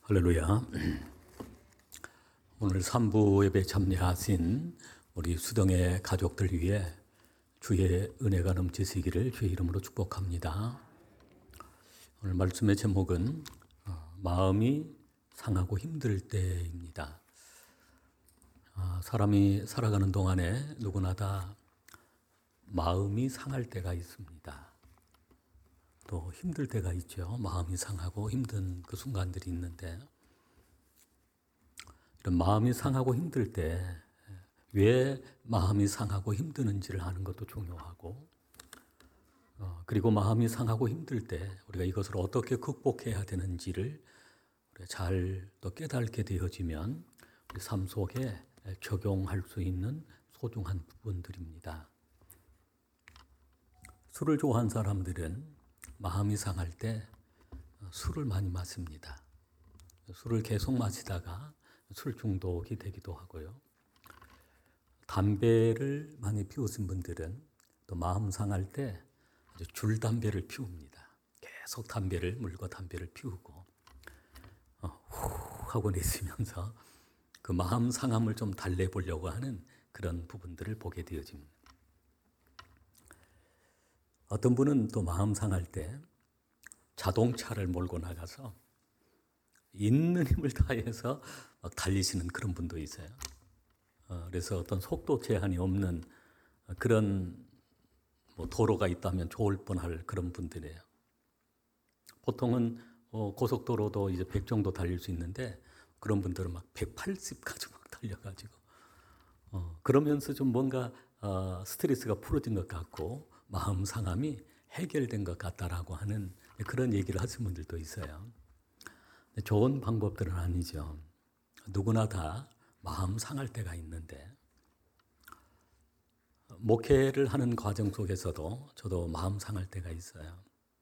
할렐루야. 오늘 3부 예배 참여하신 우리 수동의 가족들 위해 주의 은혜가 넘치시기를 주의 이름으로 축복합니다. 오늘 말씀의 제목은 마음이 상하고 힘들 때입니다. 사람이 살아가는 동안에 누구나 다 마음이 상할 때가 있습니다. 또 힘들 때가 있죠. 마음이 상하고 힘든 그 순간들이 있는데, 이런 마음이 상하고 힘들 때 왜 마음이 상하고 힘드는지를 아는 것도 중요하고, 그리고 마음이 상하고 힘들 때 우리가 이것을 어떻게 극복해야 되는지를 잘 또 깨닫게 되어지면 우리 삶 속에 적용할 수 있는 소중한 부분들입니다. 술을 좋아하는 사람들은 마음이 상할 때 술을 많이 마십니다. 술을 계속 마시다가 술 중독이 되기도 하고요. 담배를 많이 피우신 분들은 또 마음 상할 때 아주 줄담배를 피웁니다. 계속 담배를 물고 담배를 피우고 후 하고 내쉬면서 그 마음 상함을 좀 달래보려고 하는 그런 부분들을 보게 되어집니다. 어떤 분은 또 마음 상할 때 자동차를 몰고 나가서 있는 힘을 다해서 막 달리시는 그런 분도 있어요. 그래서 어떤 속도 제한이 없는 그런 도로가 있다면 좋을 뻔할 그런 분들이에요. 보통은 고속도로도 이제 100 정도 달릴 수 있는데 그런 분들은 막 180까지 막 달려가지고 그러면서 좀 뭔가 스트레스가 풀어진 것 같고 마음 상함이 해결된 것 같다라고 하는 그런 얘기를 하시는 분들도 있어요. 좋은 방법들은 아니죠. 누구나 다 마음 상할 때가 있는데, 목회를 하는 과정 속에서도 저도 마음 상할 때가 있어요.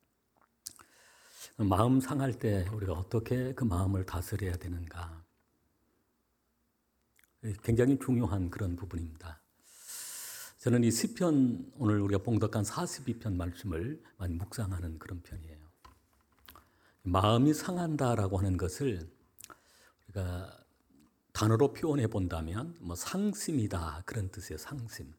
마음 상할 때 우리가 어떻게 그 마음을 다스려야 되는가, 굉장히 중요한 그런 부분입니다. 저는 이 시편, 오늘 우리가 봉독한 42편 말씀을 많이 묵상하는 그런 편이에요. 마음이 상한다라고 하는 것을 우리가 단어로 표현해 본다면 상심이다 그런 뜻이에요. 상심.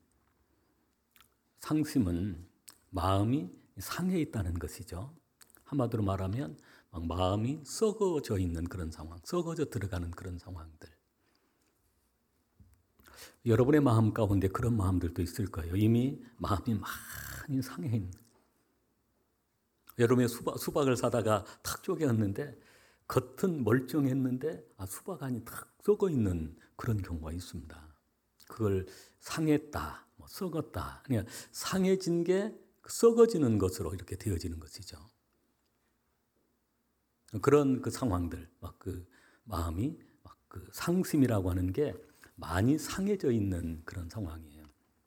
상심은 마음이 상해 있다는 것이죠. 한마디로 말하면 막 마음이 썩어져 있는 그런 상황, 썩어져 들어가는 그런 상황들. 여러분의 마음 가운데 그런 마음들도 있을 거예요. 이미 마음이 많이 상해 있는. 여름에 수박을 사다가 탁 쪼개었는데 겉은 멀쩡했는데 수박 안이 탁 썩어 있는 그런 경우가 있습니다. 그걸 상했다, 썩었다. 그냥 상해진 게 썩어지는 것으로 이렇게 되어지는 것이죠. 그런 그 상황들, 그 마음이 그 상심이라고 하는 게 많이 상해져 있는 그런 상황이에요.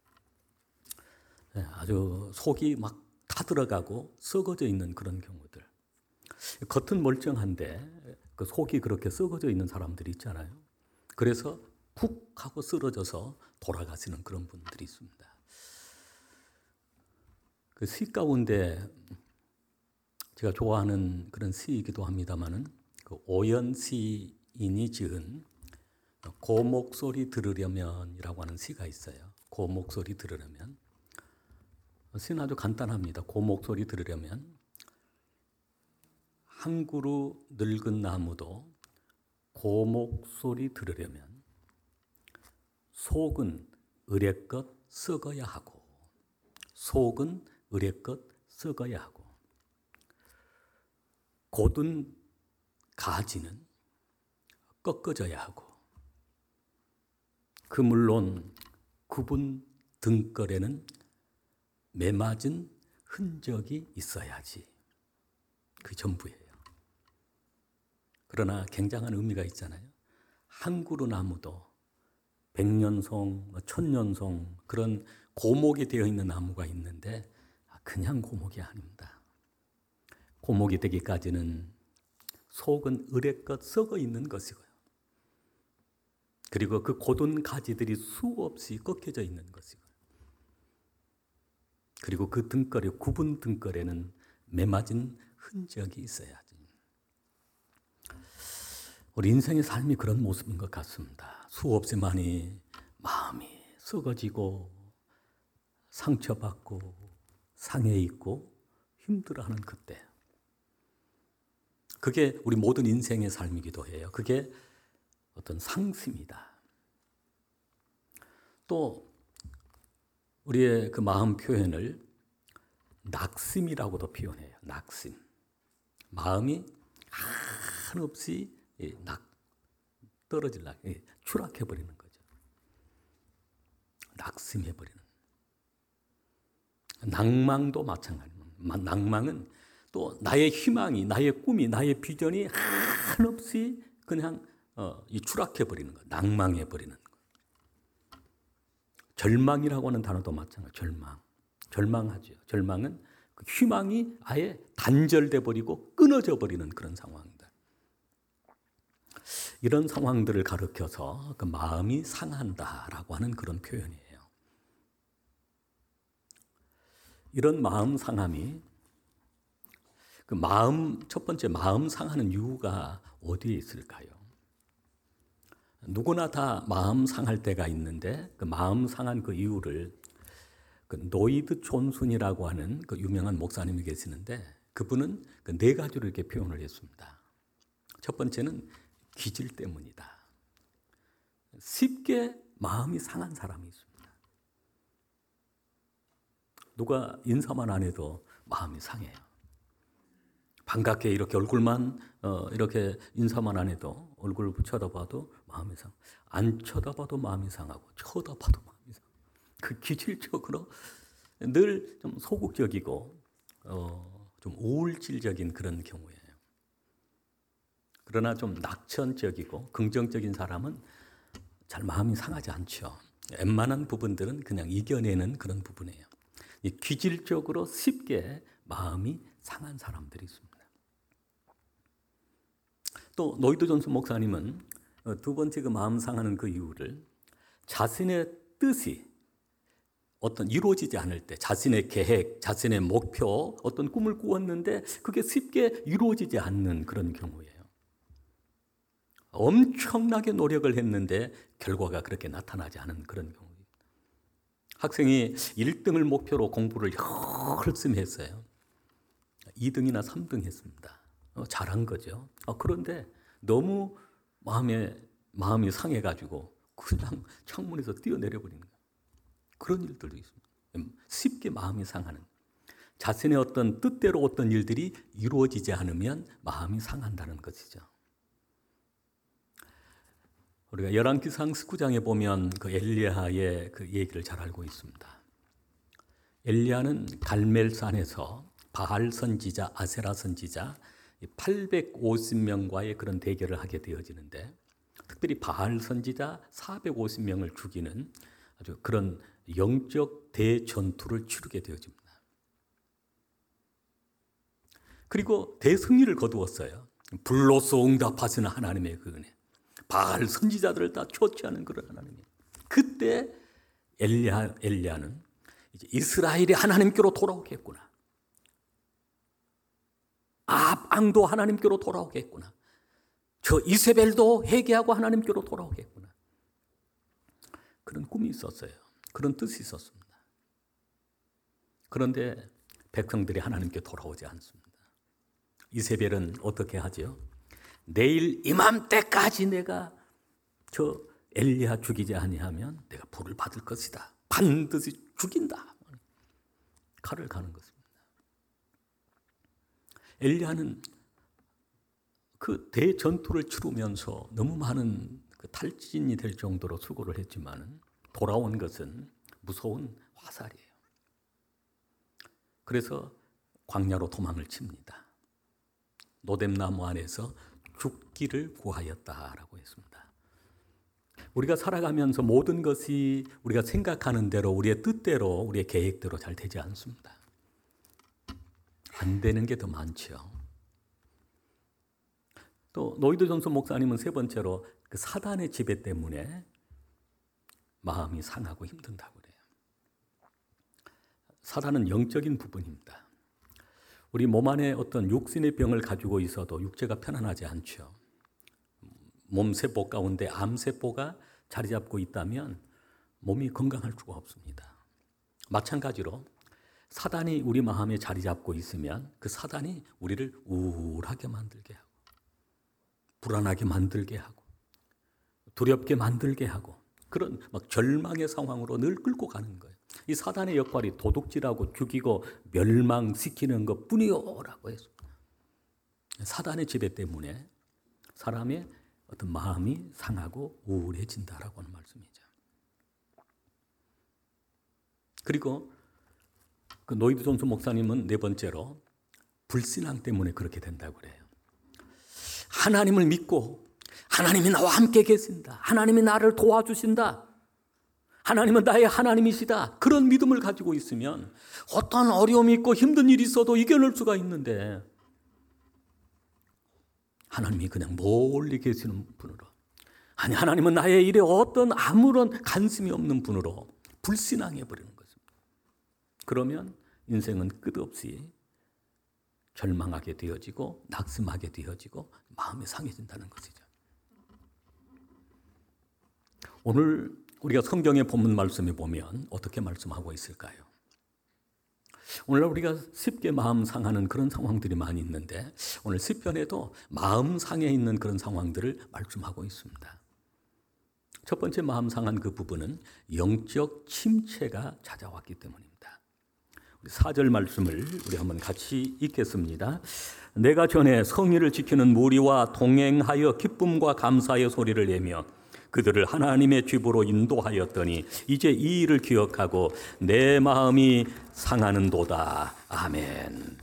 아주 속이 막 다 들어가고 썩어져 있는 그런 경우들. 겉은 멀쩡한데 그 속이 그렇게 썩어져 있는 사람들이 있잖아요. 그래서 푹 하고 쓰러져서 돌아가시는 그런 분들이 있습니다. 그 시 가운데 제가 좋아하는 그런 시이기도 합니다만은 그 오연 시인이 지은 고 목소리 들으려면이라고 하는 시가 있어요. 고 목소리 들으려면. 시는 아주 간단합니다. 고 목소리 들으려면 한 그루 늙은 나무도 고 목소리 들으려면 속은 의례껏 썩어야 하고, 속은 의례껏 썩어야 하고, 곧은 가지는 꺾어져야 하고, 그 물론 굽은 등걸에는 매맞은 흔적이 있어야지. 그 전부예요. 그러나 굉장한 의미가 있잖아요. 한 그루 나무도 100년송, 1000년송 그런 고목이 되어 있는 나무가 있는데 그냥 고목이 아닙니다. 고목이 되기까지는 속은 의례껏 썩어 있는 것이고요. 그리고 그 곧은 가지들이 수없이 꺾여져 있는 것이고요. 그리고 그 등걸에, 굽은 등걸에는 매맞은 흔적이 있어야지. 우리 인생의 삶이 그런 모습인 것 같습니다. 수없이 많이 마음이 썩어지고 상처받고 상해 있고 힘들어하는 그때, 그게 우리 모든 인생의 삶이기도 해요. 그게 어떤 상심이다. 또 우리의 그 마음 표현을 낙심이라고도 표현해요. 낙심. 마음이 한없이 떨어질라, 추락해버리는 거죠. 낙심해버리는. 낭망도 마찬가지입니다. 낭망은 또 나의 희망이, 나의 꿈이, 나의 비전이 한없이 그냥 추락해버리는 거, 낭망해버리는 거. 절망이라고 하는 단어도 마찬가지예요. 절망. 절망하죠. 절망은 그 희망이 아예 단절돼 버리고 끊어져 버리는 그런 상황이다. 이런 상황들을 가리켜서 그 마음이 상한다라고 하는 그런 표현이에요. 이런 마음 상함이 그 첫 번째 마음 상하는 이유가 어디에 있을까요? 누구나 다 마음 상할 때가 있는데 그 마음 상한 그 이유를 그 노이드 존슨이라고 하는 그 유명한 목사님이 계시는데 그분은 그 네 가지로 이렇게 표현을 했습니다. 첫 번째는 기질 때문이다. 쉽게 마음이 상한 사람이 있습니다. 누가 인사만 안 해도 마음이 상해요. 반갑게 이렇게 얼굴만 이렇게 인사만 안 해도 얼굴을 쳐다봐도 마음이 상. 안 쳐다봐도 마음이 상하고 쳐다봐도 마음이 상. 그 기질적으로 늘 좀 소극적이고 좀 우울질적인 그런 경우예요. 그러나 좀 낙천적이고 긍정적인 사람은 잘 마음이 상하지 않죠. 웬만한 부분들은 그냥 이겨내는 그런 부분이에요. 이 기질적으로 쉽게 마음이 상한 사람들이 있습니다. 또 노이드 존슨 목사님은 두 번째 그 마음 상하는 그 이유를 자신의 뜻이 어떤 이루어지지 않을 때, 자신의 계획, 자신의 목표, 어떤 꿈을 꾸었는데 그게 쉽게 이루어지지 않는 그런 경우예요. 엄청나게 노력을 했는데 결과가 그렇게 나타나지 않은 그런 경우입니다. 학생이 1등을 목표로 공부를 열심히 했어요. 2등이나 3등 했습니다. 잘한 거죠. 그런데 너무 마음이 상해가지고 그냥 창문에서 뛰어내려버리는 거예요. 그런 일들도 있습니다. 쉽게 마음이 상하는, 자신의 어떤 뜻대로 어떤 일들이 이루어지지 않으면 마음이 상한다는 것이죠. 우리가 열왕기상 19장에 보면 그 엘리야의 그 얘기를 잘 알고 있습니다. 엘리야는 갈멜산에서 바알 선지자, 아세라 선지자 850명과의 그런 대결을 하게 되어지는데, 특별히 바알 선지자 450명을 죽이는 아주 그런 영적 대전투를 치르게 되어집니다. 그리고 대승리를 거두었어요. 불로써 응답하시는 하나님의 그 은혜, 바알 선지자들을 다 초치하는 그런 하나님이. 그때 엘리야는 이제 이스라엘이 하나님께로 돌아오겠구나, 아합 왕도 하나님께로 돌아오겠구나, 저 이세벨도 회개하고 하나님께로 돌아오겠구나, 그런 꿈이 있었어요. 그런 뜻이 있었습니다. 그런데 백성들이 하나님께 돌아오지 않습니다. 이세벨은 어떻게 하죠? 내일 이맘때까지 내가 저 엘리야 죽이지 아니하면 내가 벌을 받을 것이다. 반드시 죽인다. 칼을 가는 것입니다. 엘리야는 그 대전투를 치르면서 너무 많은 그 탈진이 될 정도로 수고를 했지만 돌아온 것은 무서운 화살이에요. 그래서 광야로 도망을 칩니다. 노뎀나무 안에서 죽기를 구하였다라고 했습니다. 우리가 살아가면서 모든 것이 우리가 생각하는 대로, 우리의 뜻대로, 우리의 계획대로 잘 되지 않습니다. 안 되는 게 더 많죠. 또 노이드 존슨 목사님은 세 번째로 그 사단의 지배 때문에 마음이 상하고 힘든다고 그래요. 사단은 영적인 부분입니다. 우리 몸 안에 어떤 육신의 병을 가지고 있어도 육체가 편안하지 않죠. 몸 세포 가운데 암세포가 자리 잡고 있다면 몸이 건강할 수가 없습니다. 마찬가지로 사단이 우리 마음에 자리 잡고 있으면 그 사단이 우리를 우울하게 만들게 하고 불안하게 만들게 하고 두렵게 만들게 하고 그런 막 절망의 상황으로 늘 끌고 가는 거예요. 이 사단의 역할이 도둑질하고 죽이고 멸망시키는 것뿐이요라고 했습니다. 사단의 지배 때문에 사람의 어떤 마음이 상하고 우울해진다라고 하는 말씀이죠. 그리고 그 노이드 존슨 목사님은 네 번째로 불신앙 때문에 그렇게 된다고 그래요. 하나님을 믿고 하나님이 나와 함께 계신다. 하나님이 나를 도와주신다. 하나님은 나의 하나님이시다. 그런 믿음을 가지고 있으면 어떤 어려움이 있고 힘든 일이 있어도 이겨낼 수가 있는데 하나님이 그냥 멀리 계시는 분으로 아니 하나님은 나의 일에 어떤 아무런 관심이 없는 분으로 불신앙해 버리는 것입니다. 그러면 인생은 끝없이 절망하게 되어지고 낙심하게 되어지고 마음이 상해진다는 것이죠. 오늘 우리가 성경의 본문 말씀에 보면 어떻게 말씀하고 있을까요? 오늘날 우리가 쉽게 마음 상하는 그런 상황들이 많이 있는데 오늘 시편에도 마음 상해 있는 그런 상황들을 말씀하고 있습니다. 첫 번째 마음 상한 그 부분은 영적 침체가 찾아왔기 때문입니다. 4절 말씀을 우리 한번 같이 읽겠습니다. 내가 전에 성의를 지키는 무리와 동행하여 기쁨과 감사의 소리를 내며 그들을 하나님의 집으로 인도하였더니 이제 이 일을 기억하고 내 마음이 상하는도다. 아멘.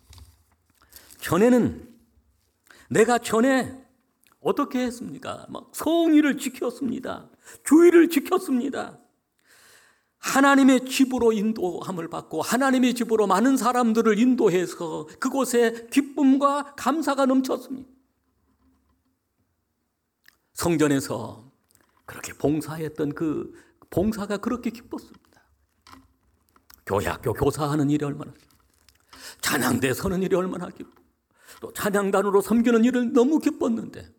내가 전에 어떻게 했습니까? 막 성의를 지켰습니다. 주의를 지켰습니다. 하나님의 집으로 인도함을 받고 하나님의 집으로 많은 사람들을 인도해서 그곳에 기쁨과 감사가 넘쳤습니다. 성전에서 그렇게 봉사했던 그 봉사가 그렇게 기뻤습니다. 교회 학교 교사하는 일이 얼마나 기쁘고 찬양대 서는 일이 얼마나 기쁘고 또 찬양단으로 섬기는 일을 너무 기뻤는데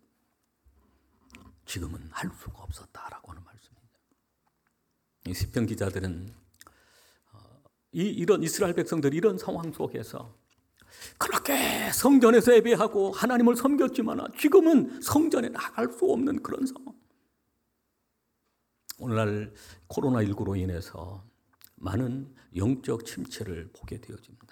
지금은 할 수가 없었다라고 하는 말씀입니다. 이 시편 기자들은 이런 이스라엘 백성들이 이런 상황 속에서 그렇게 성전에서 예배하고 하나님을 섬겼지만 지금은 성전에 나갈 수 없는 그런 상황. 오늘날 코로나19로 인해서 많은 영적 침체를 보게 되어집니다.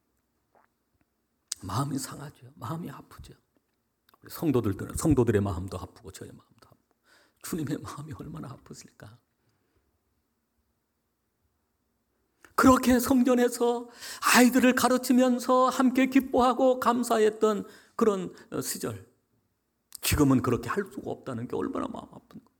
마음이 상하죠. 마음이 아프죠. 성도들의 마음도 아프고 저의 마음도 아프고 주님의 마음이 얼마나 아프실까. 그렇게 성전에서 아이들을 가르치면서 함께 기뻐하고 감사했던 그런 시절, 지금은 그렇게 할 수가 없다는 게 얼마나 마음 아픈 거예요.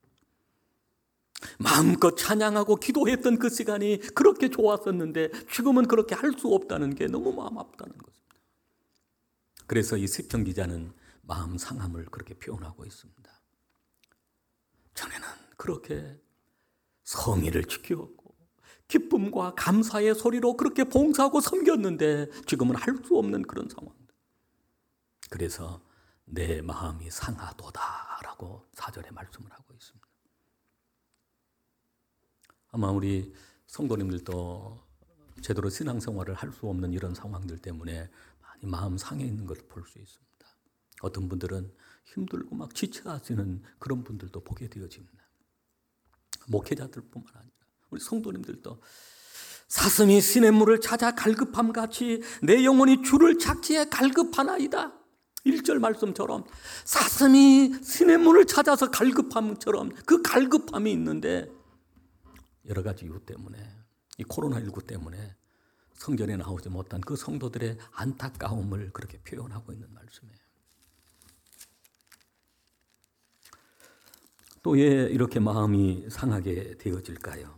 마음껏 찬양하고 기도했던 그 시간이 그렇게 좋았었는데 지금은 그렇게 할 수 없다는 게 너무 마음 아프다는 것입니다. 그래서 이 시편 기자는 마음 상함을 그렇게 표현하고 있습니다. 전에는 그렇게 성의를 지켰고 기쁨과 감사의 소리로 그렇게 봉사하고 섬겼는데 지금은 할 수 없는 그런 상황. 그래서 내 마음이 상하도다라고 4절에 말씀을 하고 있습니다. 아마 우리 성도님들도 제대로 신앙생활을 할 수 없는 이런 상황들 때문에 많이 마음 상해 있는 것을 볼 수 있습니다. 어떤 분들은 힘들고 막 지쳐하시는 그런 분들도 보게 되어집니다. 목회자들뿐만 아니라 우리 성도님들도 사슴이 시냇물을 찾아 갈급함 같이 내 영혼이 주를 찾기에 갈급하나이다. 1절 말씀처럼 사슴이 시냇물을 찾아서 갈급함처럼 그 갈급함이 있는데 여러 가지 이유 때문에 이 코로나19 때문에 성전에 나오지 못한 그 성도들의 안타까움을 그렇게 표현하고 있는 말씀이에요. 또 왜 이렇게 마음이 상하게 되어질까요?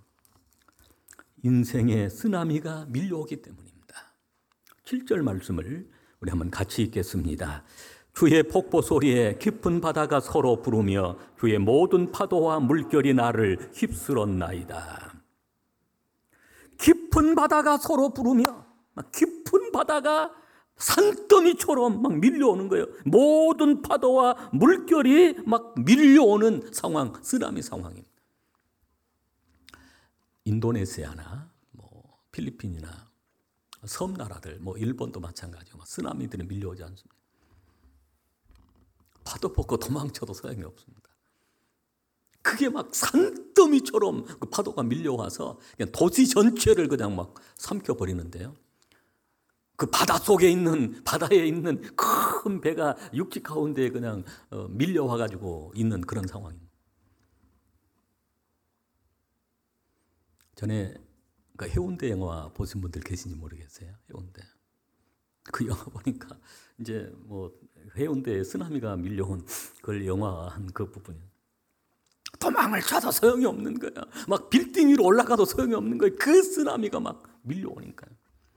인생의 쓰나미가 밀려오기 때문입니다. 7절 말씀을 우리 한번 같이 읽겠습니다. 주의 폭포 소리에 깊은 바다가 서로 부르며 주의 모든 파도와 물결이 나를 휩쓸었나이다. 깊은 바다가 서로 부르며 깊은 바다가 산더미처럼 막 밀려오는 거예요. 모든 파도와 물결이 막 밀려오는 상황, 쓰나미 상황입니다. 인도네시아나 뭐 필리핀이나 섬나라들, 뭐 일본도 마찬가지고 쓰나미들이 밀려오지 않습니다. 파도 벗고 도망쳐도 소용이 없습니다. 그게 막 산더미처럼 그 파도가 밀려와서 그냥 도시 전체를 그냥 막 삼켜버리는데요. 그 바다에 있는 큰 배가 육지 가운데 그냥 밀려와가지고 있는 그런 상황입니다. 전에 그 해운대 영화 보신 분들 계신지 모르겠어요. 해운대. 그 영화 보니까 이제 뭐 해운대에 쓰나미가 밀려온 그걸 영화한 그 부분이에요. 도망을 쳐도 소용이 없는 거야. 막 빌딩 위로 올라가도 소용이 없는 거예요. 그 쓰나미가 막 밀려오니까요.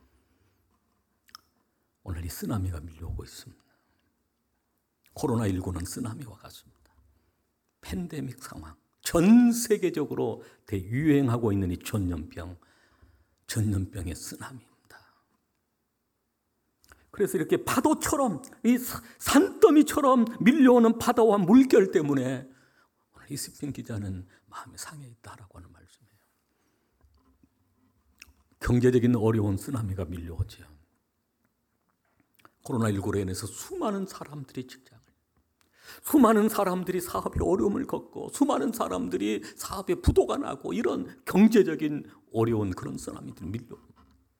오늘 이 쓰나미가 밀려오고 있습니다. 코로나19는 쓰나미와 같습니다. 팬데믹 상황. 전 세계적으로 대유행하고 있는 이 전염병의 쓰나미입니다. 그래서 이렇게 파도처럼, 이 산더미처럼 밀려오는 파도와 물결 때문에 오늘 이스핀 기자는 마음이 상해 있다라고 하는 말씀이에요. 경제적인 어려운 쓰나미가 밀려오죠. 코로나19로 인해서 수많은 사람들이 직장을, 수많은 사람들이 사업에 어려움을 겪고, 수많은 사람들이 사업에 부도가 나고, 이런 경제적인 어려운 그런 쓰나미들이 밀려옵니다.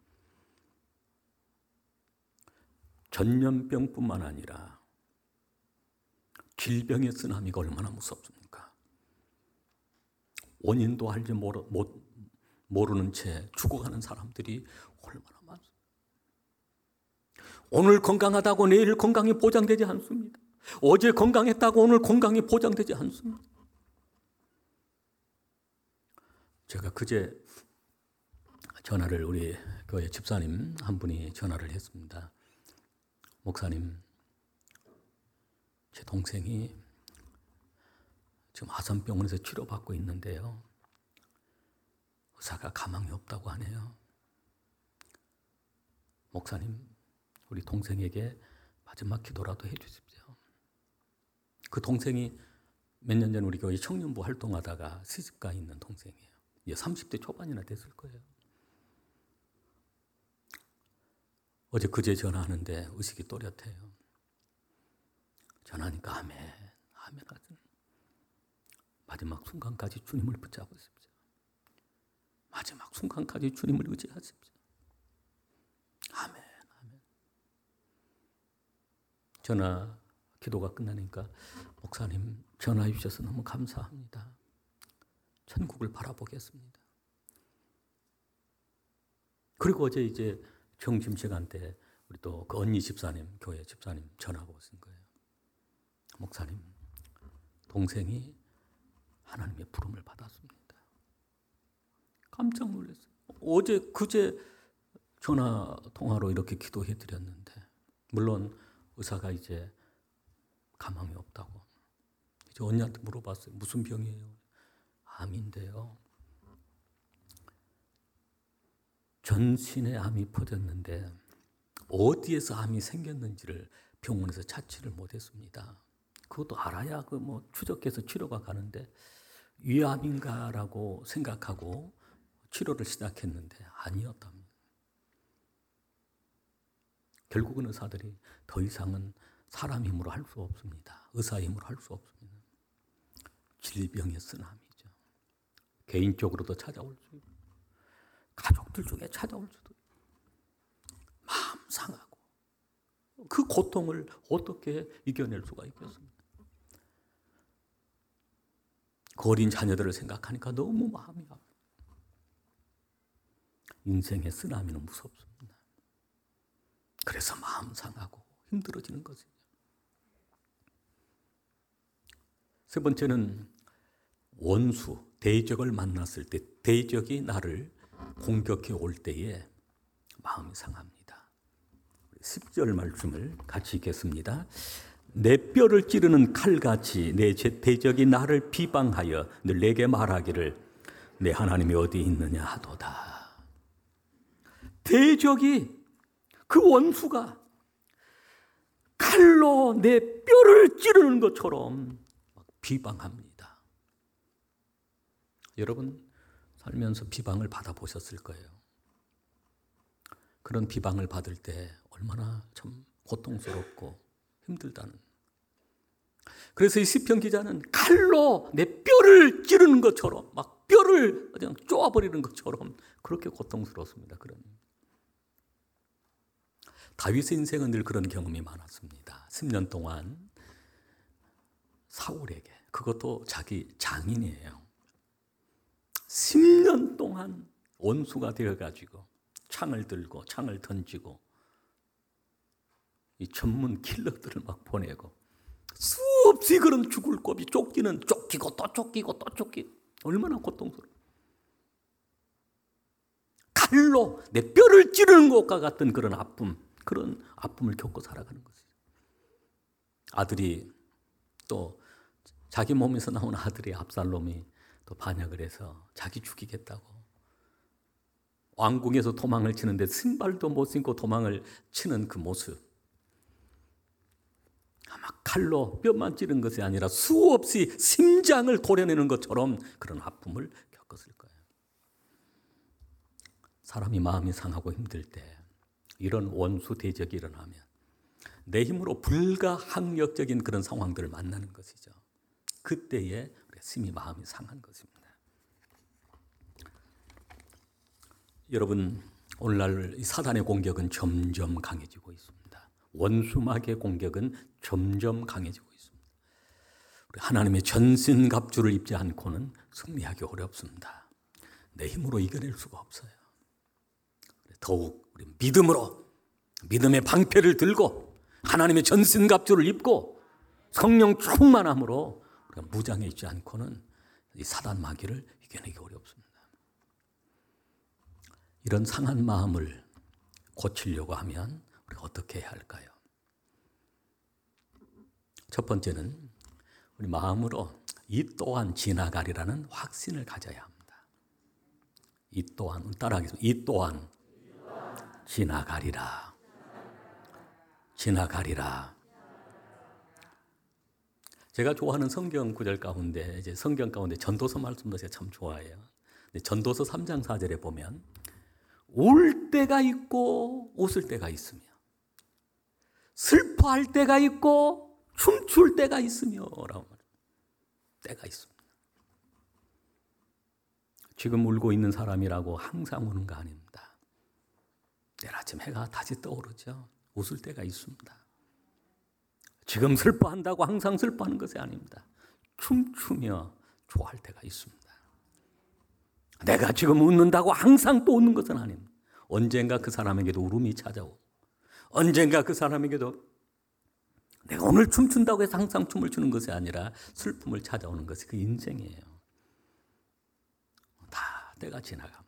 전염병뿐만 아니라 질병의 쓰나미가 얼마나 무섭습니까? 원인도 알지 모르는 채 죽어가는 사람들이 얼마나 많습니까? 오늘 건강하다고 내일 건강이 보장되지 않습니다. 어제 건강했다고 오늘 건강이 보장되지 않습니다. 제가 그제 전화를, 우리 교회 집사님 한 분이 전화를 했습니다. 목사님, 제 동생이 지금 아산병원에서 치료받고 있는데요. 의사가 가망이 없다고 하네요. 목사님, 우리 동생에게 마지막 기도라도 해 주십시오. 그 동생이 몇 년 전 우리 교회 청년부 활동하다가 시집가 있는 동생이에요. 이제 30대 초반이나 됐을 거예요. 어제 그제 전화하는데 의식이 또렷해요. 전화하니까 아멘 하든 마지막 순간까지 주님을 붙잡으십시오. 마지막 순간까지 주님을 의지하십시오. 아멘. 전화 기도가 끝나니까 목사님 전화해 주셔서 너무 감사합니다. 천국을 바라보겠습니다. 그리고 어제 이제 점심시간 때 우리 또 그 언니 집사님, 교회 집사님 전화가 오신 거예요. 목사님, 동생이 하나님의 부름을 받았습니다. 깜짝 놀랐어요. 어제 그제 전화 통화로 이렇게 기도해 드렸는데, 물론 의사가 이제 가망이 없다고. 이제 언니한테 물어봤어요. 무슨 병이에요? 암인데요. 전신에 암이 퍼졌는데 어디에서 암이 생겼는지를 병원에서 찾지를 못했습니다. 그것도 알아야 그 뭐 추적해서 치료가 가는데 위암인가라고 생각하고 치료를 시작했는데 아니었답니다. 결국은 의사들이 더 이상은 사람 힘으로 할 수 없습니다. 의사 힘으로 할 수 없습니다. 질병의 쓰나미죠. 개인적으로도 찾아올 수 있고 가족들 중에 찾아올 수도 있고, 마음 상하고 그 고통을 어떻게 이겨낼 수가 있겠습니까? 그 어린 자녀들을 생각하니까 너무 마음이 아파요. 인생의 쓰나미는 무섭습니다. 그래서 마음 상하고 힘들어지는 것이죠. 세 번째는 원수, 대적을 만났을 때, 대적이 나를 공격해 올 때에 마음이 상합니다. 10절 말씀을 같이 읽겠습니다. 내 뼈를 찌르는 칼같이 내 대적이 나를 비방하여 늘 내게 말하기를 내 하나님이 어디 있느냐 하도다. 대적이, 그 원수가 칼로 내 뼈를 찌르는 것처럼 비방합니다. 여러분 살면서 비방을 받아보셨을 거예요. 그런 비방을 받을 때 얼마나 참 고통스럽고 힘들다는. 그래서 이 시편 기자는 칼로 내 뼈를 찌르는 것처럼 막 뼈를 그냥 쪼아버리는 것처럼 그렇게 고통스럽습니다. 그런. 다윗의 인생은 늘 그런 경험이 많았습니다. 10년 동안 사울에게, 그것도 자기 장인이에요. 10년 동안 원수가 되어가지고 창을 들고 창을 던지고 이 전문 킬러들을 막 보내고 수없이 그런 죽을 고비, 쫓기는 쫓기고 또 쫓기고 또 쫓기고 얼마나 고통스러워. 칼로 내 뼈를 찌르는 것과 같은 그런 아픔을 겪고 살아가는 거지. 아들이 또 자기 몸에서 나온 아들이 압살롬이 또 반역을 해서 자기 죽이겠다고 왕궁에서 도망을 치는데 신발도 못 신고 도망을 치는 그 모습. 아마 칼로 뼈만 찌른 것이 아니라 수없이 심장을 도려내는 것처럼 그런 아픔을 겪었을 거예요. 사람이 마음이 상하고 힘들 때 이런 원수 대적이 일어나면 내 힘으로 불가항력적인 그런 상황들을 만나는 것이죠. 그때에 심히 마음이 상한 것입니다. 여러분, 오늘날 사단의 공격은 점점 강해지고 있습니다. 원수막의 공격은 점점 강해지고 있습니다. 우리 하나님의 전신갑주를 입지 않고는 승리하기 어렵습니다. 내 힘으로 이겨낼 수가 없어요. 더욱 우리 믿음으로, 믿음의 방패를 들고 하나님의 전신갑주를 입고 성령 충만함으로 우리가 무장해 있지 않고는 이 사단 마귀를 이겨내기 어렵습니다. 이런 상한 마음을 고치려고 하면 우리가 어떻게 해야 할까요? 첫 번째는 우리 마음으로 이 또한 지나가리라는 확신을 가져야 합니다. 이 또한, 따라하겠습니다. 이 또한 지나가리라. 지나가리라. 제가 좋아하는 성경 구절 가운데, 이제 성경 가운데 전도서 말씀도 제가 참 좋아해요. 전도서 3장 4절에 보면 울 때가 있고 웃을 때가 있으며 슬퍼할 때가 있고 춤출 때가 있으며 라고 말해요. 때가 있습니다. 지금 울고 있는 사람이라고 항상 우는 거 아닙니다. 내일 아침 해가 다시 떠오르죠. 웃을 때가 있습니다. 지금 슬퍼한다고 항상 슬퍼하는 것이 아닙니다. 춤추며 좋아할 때가 있습니다. 내가 지금 웃는다고 항상 또 웃는 것은 아닙니다. 언젠가 그 사람에게도 울음이 찾아오고 언젠가 그 사람에게도 내가 오늘 춤춘다고 해서 항상 춤을 추는 것이 아니라 슬픔을 찾아오는 것이 그 인생이에요. 다 때가 지나갑니다.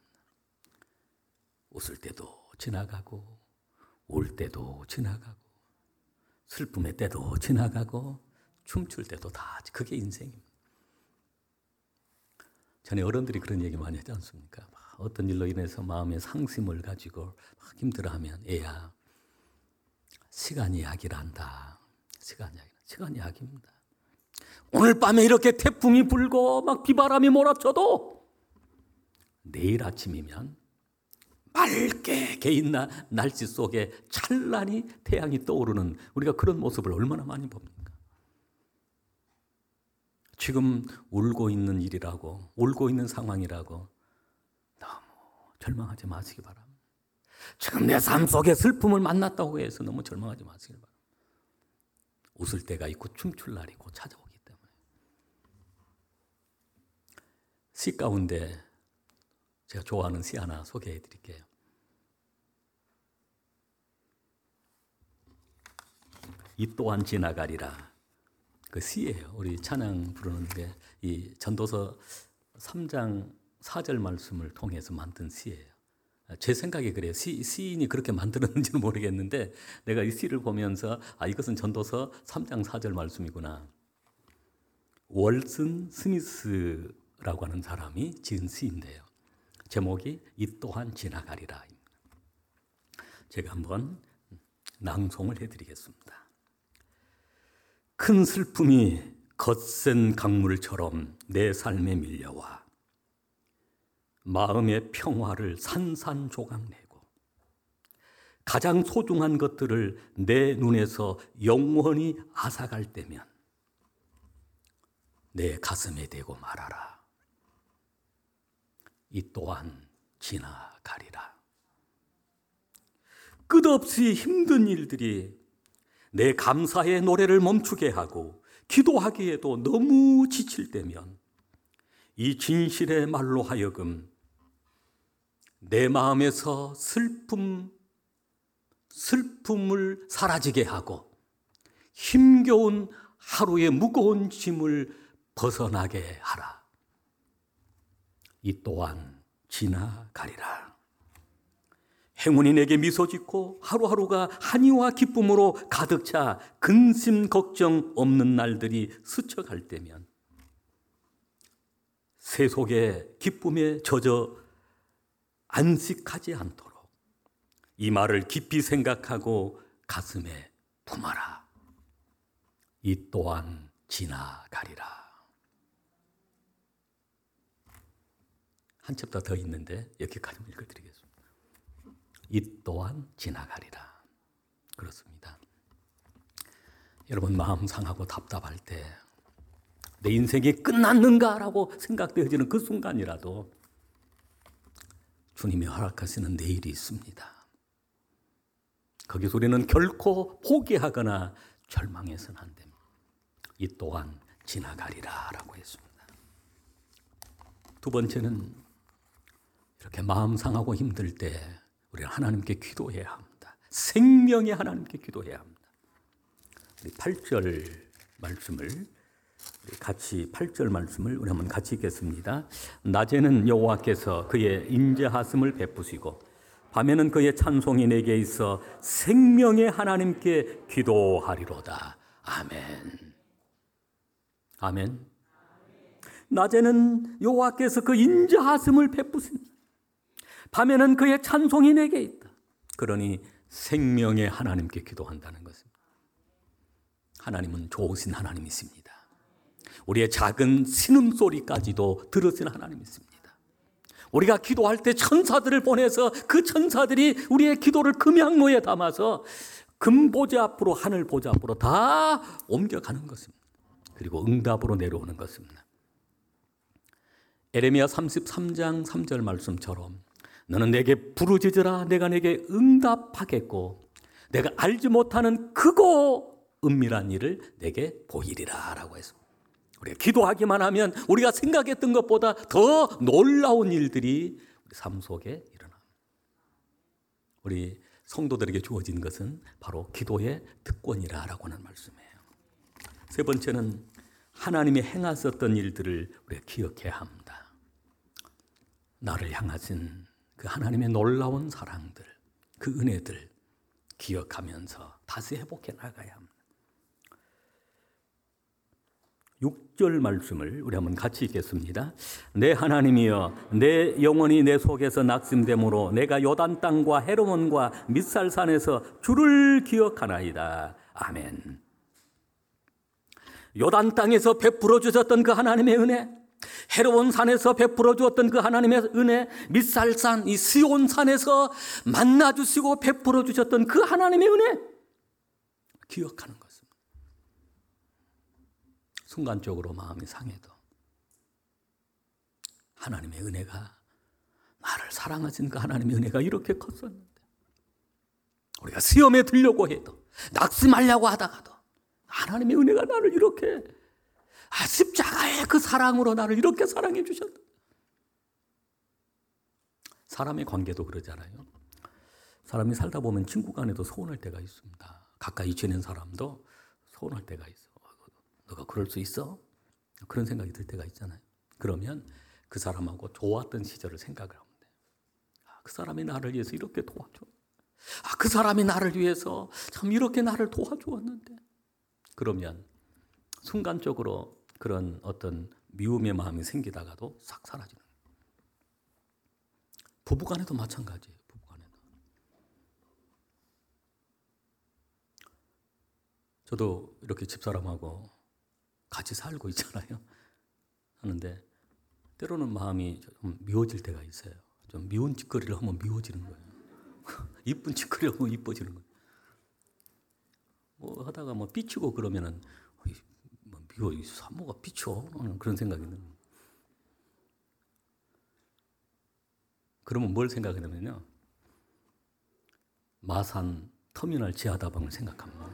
웃을 때도 지나가고 울 때도 지나가고 슬픔의 때도 지나가고 춤출 때도 다 그게 인생입니다. 전에 어른들이 그런 얘기 많이 하지 않습니까? 어떤 일로 인해서 마음의 상심을 가지고 막 힘들어하면 애야 시간이 약이라 한다. 시간이 약입니다. 오늘 밤에 이렇게 태풍이 불고 막 비바람이 몰아쳐도 내일 아침이면 맑게 개인 날씨 속에 찬란히 태양이 떠오르는 우리가 그런 모습을 얼마나 많이 봅니까? 지금 울고 있는 일이라고 울고 있는 상황이라고 너무 절망하지 마시기 바랍니다. 지금 내 삶 속에 슬픔을 만났다고 해서 너무 절망하지 마시기 바랍니다. 웃을 때가 있고 춤출 날이 곧 찾아오기 때문에. 시 가운데 제가 좋아하는 시 하나 소개해 드릴게요. 이 또한 지나가리라. 그 시예요. 우리 찬양 부르는데 이 전도서 3장 4절 말씀을 통해서 만든 시예요. 제 생각에 그래요. 시인이 그렇게 만들었는지는 모르겠는데 내가 이 시를 보면서 이것은 전도서 3장 4절 말씀이구나. 월슨 스미스라고 하는 사람이 지은 시인데요. 제목이 이 또한 지나가리라. 제가 한번 낭송을 해드리겠습니다. 큰 슬픔이 거센 강물처럼 내 삶에 밀려와 마음의 평화를 산산조각 내고 가장 소중한 것들을 내 눈에서 영원히 앗아갈 때면 내 가슴에 대고 말하라. 이 또한 지나가리라. 끝없이 힘든 일들이 내 감사의 노래를 멈추게 하고 기도하기에도 너무 지칠 때면 이 진실의 말로 하여금 내 마음에서 슬픔을 사라지게 하고 힘겨운 하루의 무거운 짐을 벗어나게 하라. 이 또한 지나가리라. 행운이 내게 미소 짓고 하루하루가 한이와 기쁨으로 가득 차 근심 걱정 없는 날들이 스쳐갈 때면 새 속의 기쁨에 젖어 안식하지 않도록 이 말을 깊이 생각하고 가슴에 품어라. 이 또한 지나가리라. 한 챕터 더 있는데 여기까지 읽어드리겠습니다. 이 또한 지나가리라. 그렇습니다. 여러분 마음 상하고 답답할 때 내 인생이 끝났는가라고 생각되어지는 그 순간이라도 주님이 허락하시는 내일이 있습니다. 거기서 우리는 결코 포기하거나 절망해서는 안 됩니다. 이 또한 지나가리라 라고 했습니다. 두 번째는 이렇게 마음 상하고 힘들 때 우리는 하나님께 기도해야 합니다. 생명의 하나님께 기도해야 합니다. 우리 8절 말씀을 같이 8절 말씀을 우리 한번 같이 읽겠습니다. 낮에는 여호와께서 그의 인자하심을 베푸시고 밤에는 그의 찬송이 내게 있어 생명의 하나님께 기도하리로다. 아멘. 아멘. 낮에는 여호와께서 그 인자하심을 베푸신다. 밤에는 그의 찬송이 내게 있다. 그러니 생명의 하나님께 기도한다는 것입니다. 하나님은 좋으신 하나님이십니다. 우리의 작은 신음소리까지도 들으신 하나님이십니다. 우리가 기도할 때 천사들을 보내서 그 천사들이 우리의 기도를 금양로에 담아서 금보좌 앞으로 하늘 보좌 앞으로 다 옮겨가는 것입니다. 그리고 응답으로 내려오는 것입니다. 에레미야 33장 3절 말씀처럼 너는 내게 부르짖으라 내가 내게 응답하겠고 내가 알지 못하는 크고 은밀한 일을 내게 보이리라 라고 했습니다. 우리가 기도하기만 하면 우리가 생각했던 것보다 더 놀라운 일들이 우리 삶 속에 일어납니다. 우리 성도들에게 주어진 것은 바로 기도의 특권이라고 하는 말씀이에요. 세 번째는 하나님이 행하셨던 일들을 우리가 기억해야 합니다. 나를 향하신 그 하나님의 놀라운 사랑들, 그 은혜들 기억하면서 다시 회복해 나가야 합니다. 6절 말씀을 우리 한번 같이 읽겠습니다. 내 하나님이여 내 영혼이 내 속에서 낙심됨으로 내가 요단 땅과 헤르몬과 밋살산에서 주를 기억하나이다. 아멘. 요단 땅에서 베풀어 주셨던 그 하나님의 은혜, 헤르몬 산에서 베풀어 주었던 그 하나님의 은혜, 밋살산 이 시온 산에서 만나 주시고 베풀어 주셨던 그 하나님의 은혜 기억하는 것입니다. 순간적으로 마음이 상해도 하나님의 은혜가 나를 사랑하신 그 하나님의 은혜가 이렇게 컸었는데 우리가 시험에 들려고 해도 낙심하려고 하다가도 하나님의 은혜가 나를 이렇게 십자가의 그 사랑으로 나를 이렇게 사랑해 주셨다. 사람의 관계도 그러잖아요. 사람이 살다 보면 친구 간에도 서운할 때가 있습니다. 가까이 지낸 사람도 서운할 때가 있어. 너가 그럴 수 있어? 그런 생각이 들 때가 있잖아요. 그러면 그 사람하고 좋았던 시절을 생각을 하면 돼요. 그 사람이 나를 위해서 이렇게 도와줘. 그 사람이 나를 위해서 참 이렇게 나를 도와주었는데. 그러면 순간적으로 그런 어떤 미움의 마음이 생기다가도 싹 사라지는 거예요. 부부간에도 마찬가지예요. 부부간에도. 저도 이렇게 집사람하고 같이 살고 있잖아요. 하는데 때로는 마음이 좀 미워질 때가 있어요. 좀 미운 짓거리를 하면 미워지는 거예요. 이쁜 짓거리를 하면 이뻐지는 거예요. 뭐 하다가 뭐 삐치고 그러면은 뭐 미워, 이 사모가 삐쳐 그런 생각이 드는 거예요. 그러면 뭘 생각하냐면요, 마산 터미널 지하다방을 생각합니다.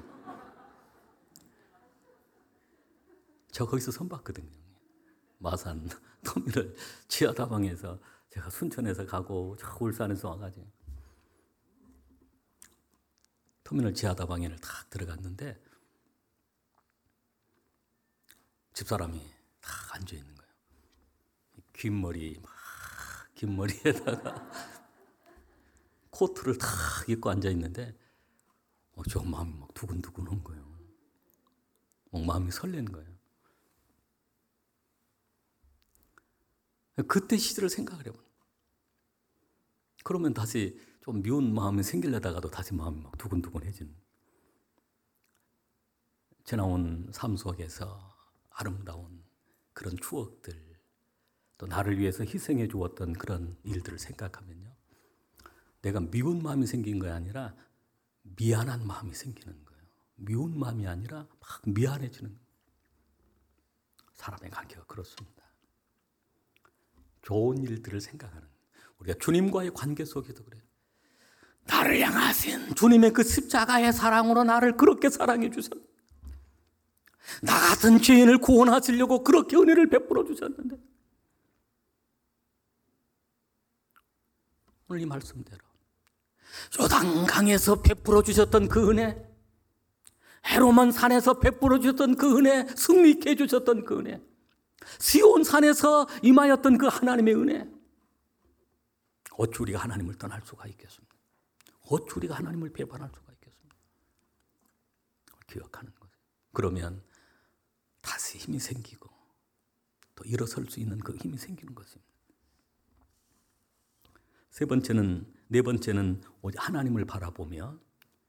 저 거기서 선봤거든요. 마산 터미널 지하다방에서 제가 순천에서 가고 저 울산에서 와가지고 터미널 지하다방에를 딱 들어갔는데 집사람이 딱 앉아 있는 거예요. 긴 머리에다가 코트를 딱 입고 앉아 있는데 저 마음이 막 두근두근한 거예요. 막 마음이 설레는 거예요. 그때 시절을 생각을 해보면, 그러면 다시 좀 미운 마음이 생기려다가도 다시 마음이 막 두근두근해지는, 지나온 삶 속에서 아름다운 그런 추억들, 또 나를 위해서 희생해 주었던 그런 일들을 생각하면요, 내가 미운 마음이 생긴 게 아니라 미안한 마음이 생기는 거예요. 미운 마음이 아니라 막 미안해지는 거예요. 사람의 관계가 그렇습니다. 좋은 일들을 생각하는, 우리가 주님과의 관계 속에도 그래요. 나를 향하신 주님의 그 십자가의 사랑으로 나를 그렇게 사랑해 주셨는데, 나 같은 죄인을 구원하시려고 그렇게 은혜를 베풀어 주셨는데, 오늘 이 말씀대로 요단강에서 베풀어 주셨던 그 은혜, 헤르몬 산에서 베풀어 주셨던 그 은혜, 승리케 해주셨던 그 은혜, 시온 산에서 임하였던 그 하나님의 은혜, 어찌 우리가 하나님을 떠날 수가 있겠습니까? 어찌 우리가 하나님을 배반할 수가 있겠습니까? 기억하는 거죠. 그러면 다시 힘이 생기고 또 일어설 수 있는 그 힘이 생기는 것입니다. 네 번째는 오직 하나님을 바라보며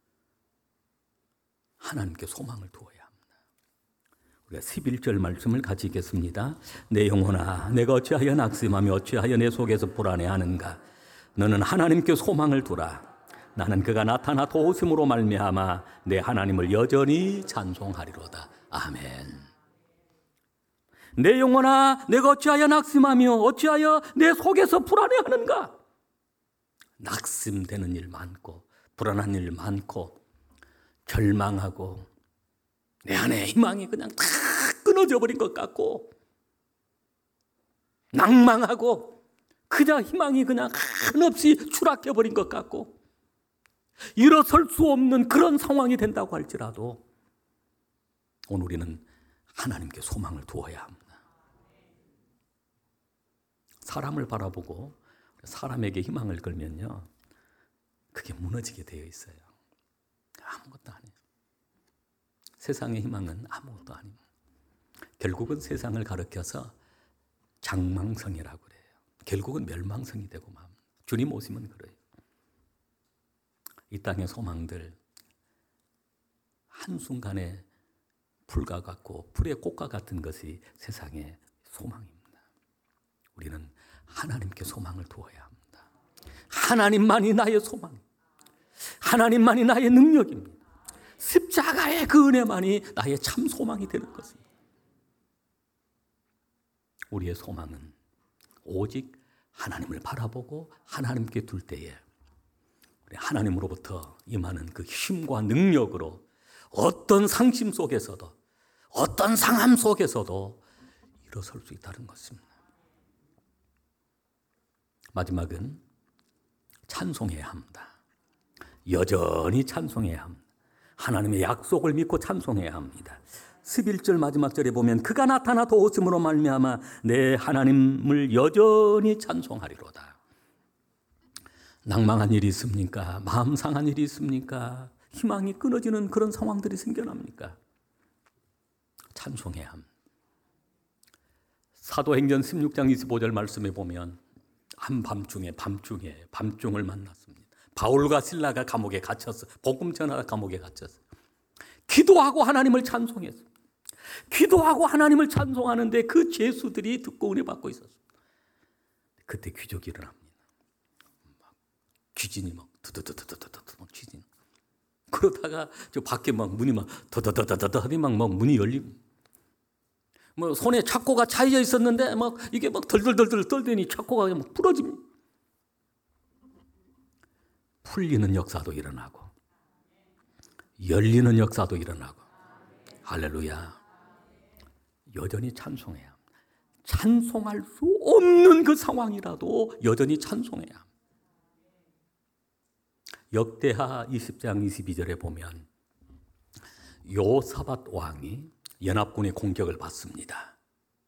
하나님께 소망을 두어야 합니다. 우리가 11절 말씀을 같이 읽겠습니다. 내 영혼아, 내가 어찌하여 낙심하며 어찌하여 내 속에서 불안해하는가? 너는 하나님께 소망을 두라. 나는 그가 나타나 도우심으로 말미암아 내 하나님을 여전히 찬송하리로다. 아멘. 내 영혼아, 내가 어찌하여 낙심하며 어찌하여 내 속에서 불안해하는가? 낙심되는 일 많고 불안한 일 많고 절망하고 내 안에 희망이 그냥 다 끊어져 버린 것 같고 낭망하고 그냥 희망이 그냥 한없이 추락해 버린 것 같고 일어설 수 없는 그런 상황이 된다고 할지라도 오늘 우리는 하나님께 소망을 두어야 합니다. 사람을 바라보고 사람에게 희망을 걸면요, 그게 무너지게 되어 있어요. 아무것도 아니에요. 세상의 희망은 아무것도 아닙니다. 결국은 세상을 가리켜서 장망성이라고 그래요. 결국은 멸망성이 되고 맙니다. 주님 오시면 그래요. 이 땅의 소망들 한순간에 불과 같고 불의 꽃과 같은 것이 세상의 소망입니다. 우리는 하나님께 소망을 두어야 합니다. 하나님만이 나의 소망, 하나님만이 나의 능력입니다. 십자가의 그 은혜만이 나의 참 소망이 되는 것입니다. 우리의 소망은 오직 하나님을 바라보고 하나님께 둘 때에 우리 하나님으로부터 임하는 그 힘과 능력으로 어떤 상심 속에서도 어떤 상함 속에서도 일어설 수 있다는 것입니다. 마지막은 찬송해야 합니다. 여전히 찬송해야 합니다. 하나님의 약속을 믿고 찬송해야 합니다. 11절 마지막 절에 보면 그가 나타나 도우심으로 말미암아 내 하나님을 여전히 찬송하리로다. 낭망한 일이 있습니까? 마음 상한 일이 있습니까? 희망이 끊어지는 그런 상황들이 생겨납니까? 찬송해야 합니다. 사도행전 16장 25절 말씀에 보면 한밤중에 밤중을 만났습니다. 바울과 실라가 감옥에 갇혔어. 복음 전하다 감옥에 갇혔어. 기도하고 하나님을 찬송했습니다. 기도하고 하나님을 찬송하는데 그 죄수들이 듣고 은혜 받고 있었습니다. 그때 기적이 일어납니다. 막 귀신이 막 드드드드드드드 막 귀신. 그러다가 저 밖에 막 문이 막 더더더더더 하니 막 문이 열립니다. 뭐 손에 착고가 차여져 있었는데 막 이게 막 덜덜덜덜 떨더니 착고가 막 부러집니다. 풀리는 역사도 일어나고 열리는 역사도 일어나고. 할렐루야. 여전히 찬송해야 합니다. 찬송할 수 없는 그 상황이라도 여전히 찬송해야 합니다. 역대하 20장 22절에 보면 요사밧 왕이 연합군의 공격을 받습니다.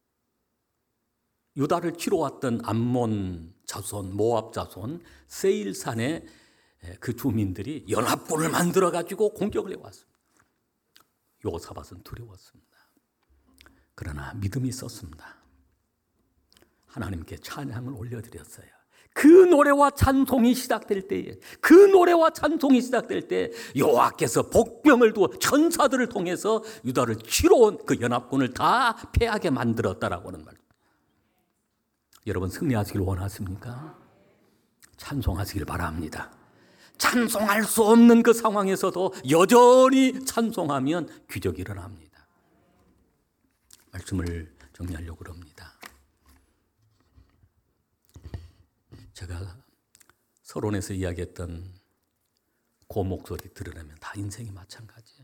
유다를 치러 왔던 암몬 자손, 모압 자손, 세일산의 그 주민들이 연합군을 만들어 가지고 공격을 해왔습니다. 요사밧은 두려웠습니다. 그러나 믿음이 있었습니다. 하나님께 찬양을 올려드렸어요. 그 노래와 찬송이 시작될 때에, 그 노래와 찬송이 시작될 때 여호와께서 복병을 두어 천사들을 통해서 유다를 치러 온 그 연합군을 다 패하게 만들었다라고 하는 말. 여러분 승리하시길 원하십니까? 찬송하시길 바랍니다. 찬송할 수 없는 그 상황에서도 여전히 찬송하면 기적이 일어납니다. 말씀을 정리하려고 합니다. 제가 서론에서 이야기했던 그 목소리 들으려면 다 인생이 마찬가지예요.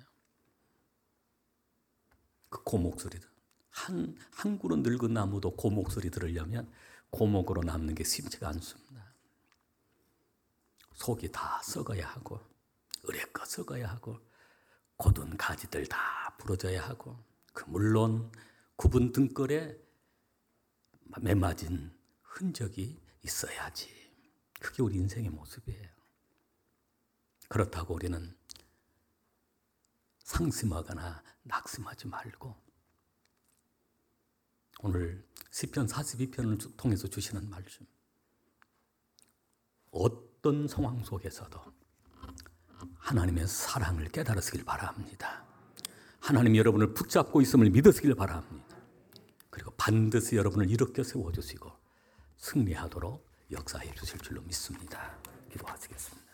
그 목소리들. 한 그루 늙은 나무도 그 목소리 들으려면 고목으로 남는 게 쉽지가 않습니다. 속이 다 썩어야 하고 으레껏 썩어야 하고 곧은 가지들 다 부러져야 하고 물론 굽은 등골에 매맞은 흔적이 있어야지. 그게 우리 인생의 모습이에요. 그렇다고 우리는 상심하거나 낙심하지 말고 오늘 시편 42편을 통해서 주시는 말씀, 어떤 상황 속에서도 하나님의 사랑을 깨달으시길 바랍니다. 하나님이 여러분을 붙잡고 있음을 믿으시길 바랍니다. 그리고 반드시 여러분을 일으켜 세워주시고 승리하도록 역사해 주실 줄로 믿습니다. 기도하시겠습니다.